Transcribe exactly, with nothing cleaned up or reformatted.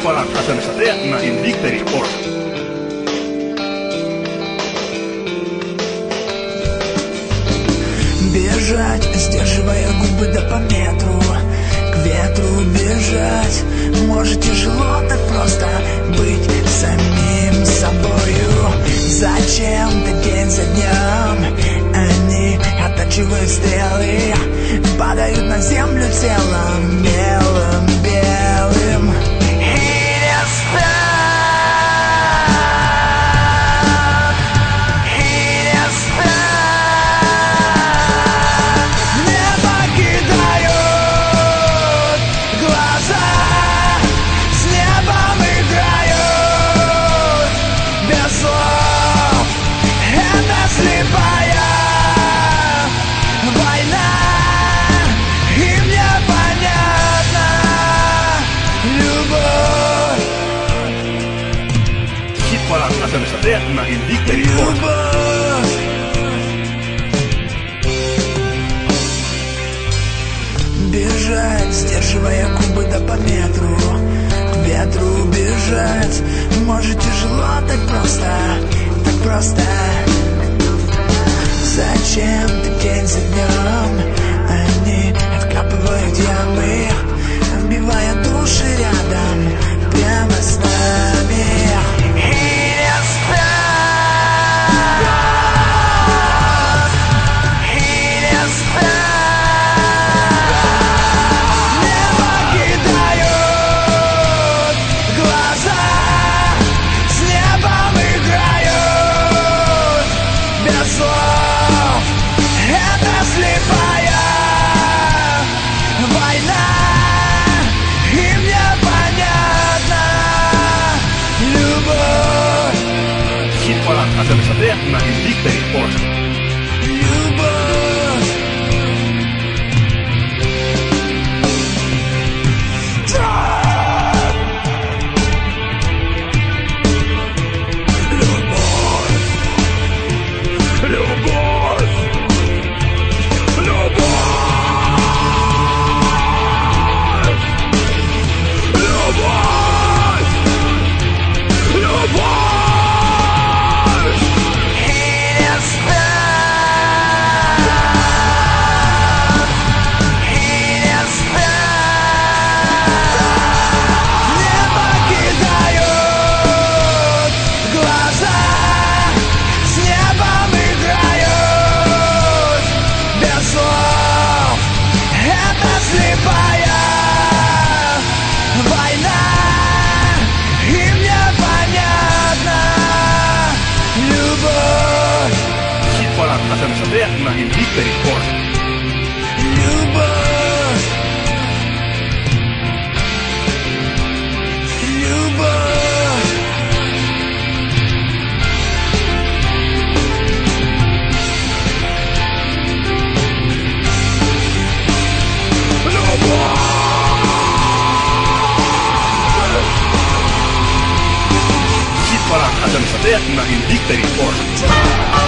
Хит-парад эс эм эс тэ на Invictory точка орг. Бежать, сдерживая губы да по метру, к ветру бежать. Может тяжело так просто быть самим собою. Зачем ты день за днем? Они оттачивают стрелы, падают на землю телом белым, белым. И не стать, и не стать. Не покидают глаза, с небом играют без слов. Это слепая война, и мне понятна любовь. Хит-парад эс эм эс тэ на Invictory точка орг. Любовь. Бежать, сдерживая губы да по метру, к ветру бежать. Может тяжело так просто, так просто. Зачем ты день за днем? Они откапывают ямы, вбивая души рядом, прямо с нами. И не стать, и не стать. Не покидают глаза, с небом играют без слов. Это слепая война, и мне понятна любовь. Хит-парад эс эм эс тэ на Invictory точка орг. Любовь. Любовь. Любовь. Любовь. Любовь. И не стать, и не стать. Не покидают глаза, с небом играют без слов. Это слепая война, и мне понятна любовь. Хит-парад эс эм эс тэ на Invictory точка орг. Любовь. Любовь. Хит-парад эс эм эс тэ на Invictory точка орг.